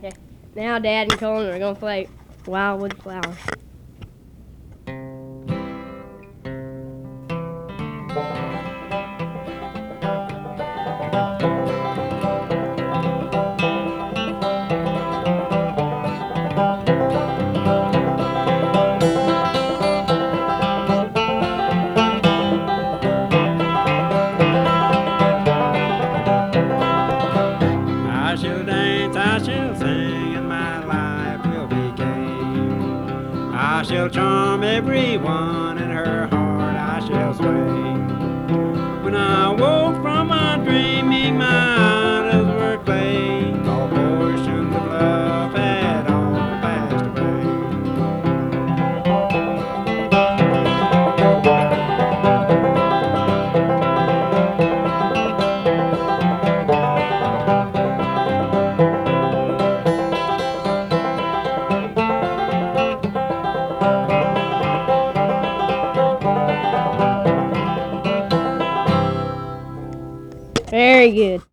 Now Dad and Colin are gonna play Wildwood Flowers. I shall dance, I shall sing, and my life will be gay. I shall charm everyone, and her heart I shall sway. When I woke from my dreaming, my eyes were clay. All portions of love had all passed away. Very good.